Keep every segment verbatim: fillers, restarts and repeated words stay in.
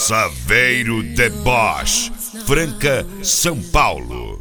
Saveiro de Bosch, Franca, São Paulo.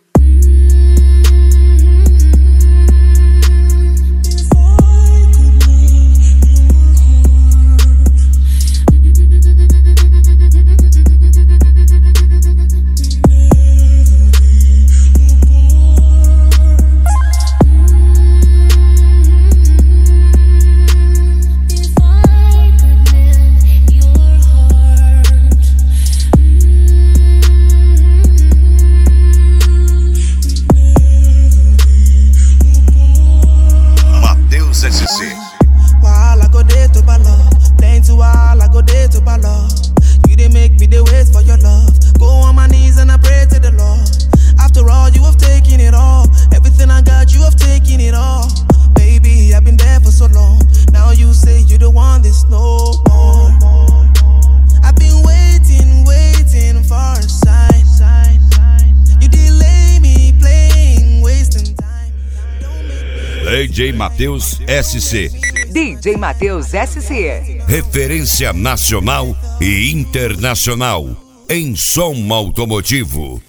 S C. While I go there to ball love, playing to while I go there to ball love. You didn't make me the wait for your love. Go on my knees and I pray to the Lord. After all, you have taken it all. Everything I got, you have taken it all. Baby, I've been there for so long. Now you say you don't want this no more. I've been waiting, waiting for a sign. You delay me playing, wasting time. D J Matheus S C. D J Matheus S C. Referência nacional e internacional em som automotivo.